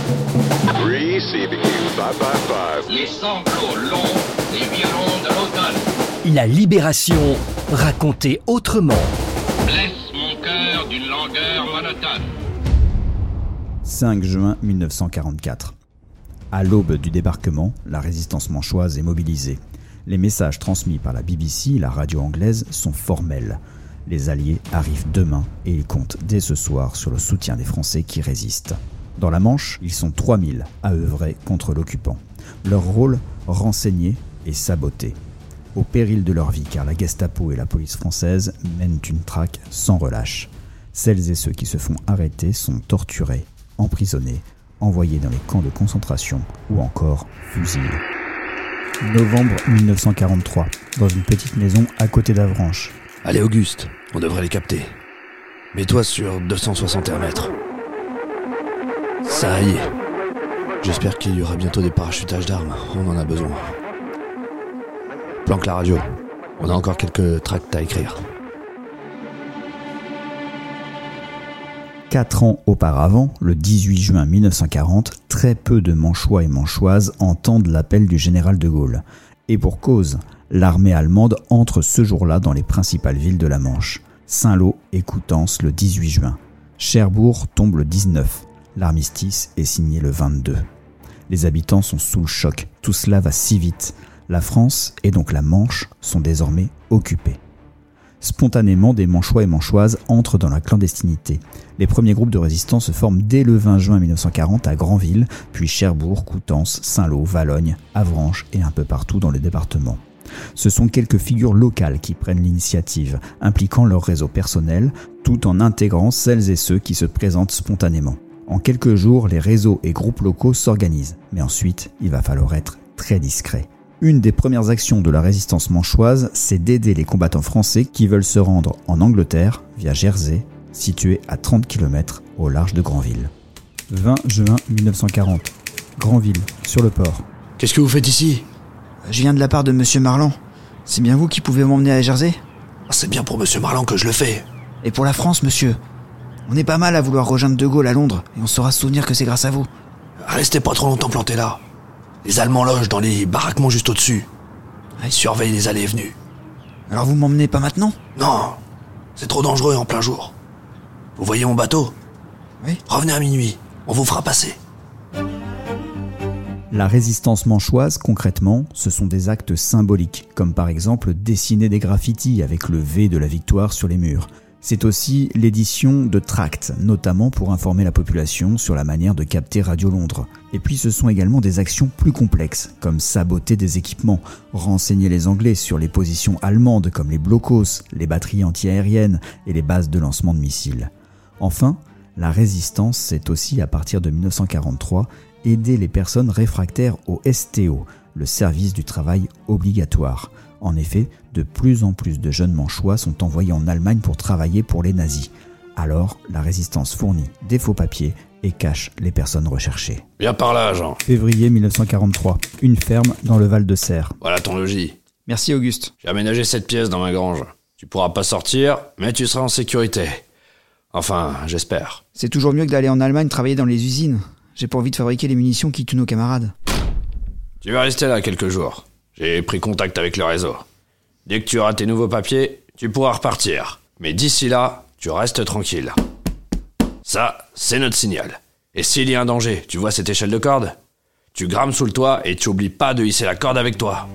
Receiving you, 555. Les sanglots longs, les violons de l'automne. La libération racontée autrement. Blesse mon cœur d'une langueur monotone. 5 juin 1944. À l'aube du débarquement, la résistance manchoise est mobilisée. Les messages transmis par la BBC, la radio anglaise, sont formels. Les Alliés arrivent demain et ils comptent dès ce soir sur le soutien des Français qui résistent. Dans la Manche, ils sont 3000 à œuvrer contre l'occupant. Leur rôle, renseigner et saboter. Au péril de leur vie, car la Gestapo et la police française mènent une traque sans relâche. Celles et ceux qui se font arrêter sont torturés, emprisonnés, envoyés dans les camps de concentration ou encore fusillés. Novembre 1943, dans une petite maison à côté d'Avranches. Allez Auguste, on devrait les capter. Mets-toi sur 261 mètres. Ça y est. J'espère qu'il y aura bientôt des parachutages d'armes, on en a besoin. Planque la radio, on a encore quelques tracts à écrire. 4 ans auparavant, le 18 juin 1940, très peu de Manchois et Manchoises entendent l'appel du général de Gaulle. Et pour cause, l'armée allemande entre ce jour-là dans les principales villes de la Manche. Saint-Lô et Coutances le 18 juin. Cherbourg tombe le 19. L'armistice est signé le 22. Les habitants sont sous le choc. Tout cela va si vite. La France et donc la Manche sont désormais occupées. Spontanément, des Manchois et Manchoises entrent dans la clandestinité. Les premiers groupes de résistance se forment dès le 20 juin 1940 à Granville, puis Cherbourg, Coutances, Saint-Lô, Valognes, Avranches et un peu partout dans le département. Ce sont quelques figures locales qui prennent l'initiative, impliquant leur réseau personnel, tout en intégrant celles et ceux qui se présentent spontanément. En quelques jours, les réseaux et groupes locaux s'organisent, mais ensuite, il va falloir être très discret. Une des premières actions de la résistance manchoise, c'est d'aider les combattants français qui veulent se rendre en Angleterre via Jersey, situé à 30 km au large de Granville. 20 juin 1940. Granville, sur le port. Qu'est-ce que vous faites ici ? Je viens de la part de Monsieur Marlan. C'est bien vous qui pouvez m'emmener à Jersey ? C'est bien pour Monsieur Marlan que je le fais. Et pour la France, monsieur ? On est pas mal à vouloir rejoindre De Gaulle à Londres, et on saura se souvenir que c'est grâce à vous. Restez pas trop longtemps plantés là. Les Allemands logent dans les baraquements juste au-dessus. Ils surveillent les allées et venues. Alors vous m'emmenez pas maintenant ? Non, c'est trop dangereux en plein jour. Vous voyez mon bateau ? Oui. Revenez à minuit, on vous fera passer. La résistance manchoise, concrètement, ce sont des actes symboliques, comme par exemple dessiner des graffitis avec le V de la victoire sur les murs. C'est aussi l'édition de tracts, notamment pour informer la population sur la manière de capter Radio Londres. Et puis ce sont également des actions plus complexes, comme saboter des équipements, renseigner les Anglais sur les positions allemandes comme les blocos, les batteries antiaériennes et les bases de lancement de missiles. Enfin, la résistance, c'est aussi à partir de 1943 aider les personnes réfractaires au STO, le service du travail obligatoire. En effet, de plus en plus de jeunes manchois sont envoyés en Allemagne pour travailler pour les nazis. Alors, la résistance fournit des faux papiers et cache les personnes recherchées. Viens par là, Jean. Février 1943, une ferme dans le Val-de-Serre. Voilà ton logis. Merci Auguste. J'ai aménagé cette pièce dans ma grange. Tu pourras pas sortir, mais tu seras en sécurité. Enfin, j'espère. C'est toujours mieux que d'aller en Allemagne travailler dans les usines. J'ai pas envie de fabriquer les munitions qui tuent nos camarades. Tu vas rester là quelques jours. J'ai pris contact avec le réseau. Dès que tu auras tes nouveaux papiers, tu pourras repartir. Mais d'ici là, tu restes tranquille. Ça, c'est notre signal. Et s'il y a un danger, tu vois cette échelle de corde ? Tu grimpes sous le toit et tu oublies pas de hisser la corde avec toi.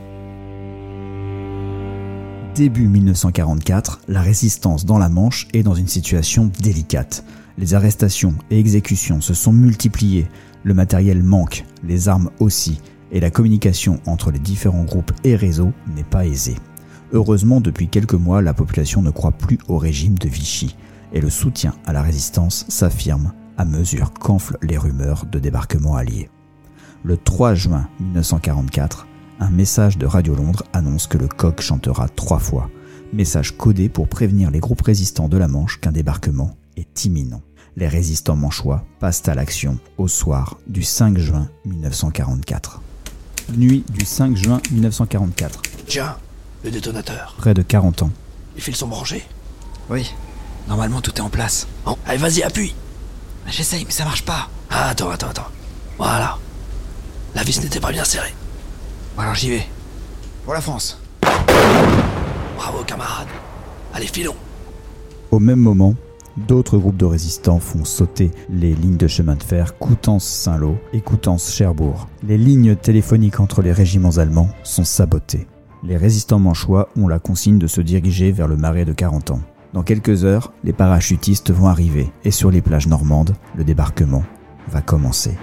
Début 1944, la résistance dans la Manche est dans une situation délicate. Les arrestations et exécutions se sont multipliées, le matériel manque, les armes aussi, et la communication entre les différents groupes et réseaux n'est pas aisée. Heureusement, depuis quelques mois, la population ne croit plus au régime de Vichy, et le soutien à la résistance s'affirme à mesure qu'enflent les rumeurs de débarquement allié. Le 3 juin 1944, un message de Radio Londres annonce que le coq chantera 3 fois. Message codé pour prévenir les groupes résistants de la Manche qu'un débarquement est imminent. Les résistants manchois passent à l'action au soir du 5 juin 1944. Nuit du 5 juin 1944. Tiens, le détonateur. Près de 40 ans. Les fils sont branchés. Oui, normalement tout est en place. Bon, allez, vas-y, appuie. J'essaye, mais ça marche pas. Ah, attends. Voilà. La vis n'était pas bien serrée. Bon, alors j'y vais. Pour la France. Bravo, camarade. Allez, filons. Au même moment, d'autres groupes de résistants font sauter les lignes de chemin de fer Coutances-Saint-Lô et Coutances-Cherbourg. Les lignes téléphoniques entre les régiments allemands sont sabotées. Les résistants manchois ont la consigne de se diriger vers le marais de Carentan. Dans quelques heures, les parachutistes vont arriver et sur les plages normandes, le débarquement va commencer.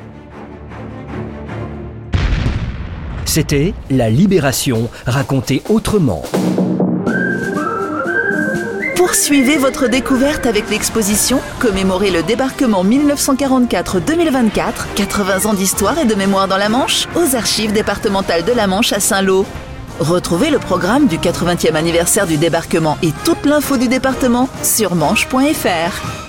C'était La Libération, racontée autrement. Poursuivez votre découverte avec l'exposition Commémorer le débarquement 1944-2024, 80 ans d'histoire et de mémoire dans la Manche, aux archives départementales de la Manche à Saint-Lô. Retrouvez le programme du 80e anniversaire du débarquement et toute l'info du département sur manche.fr.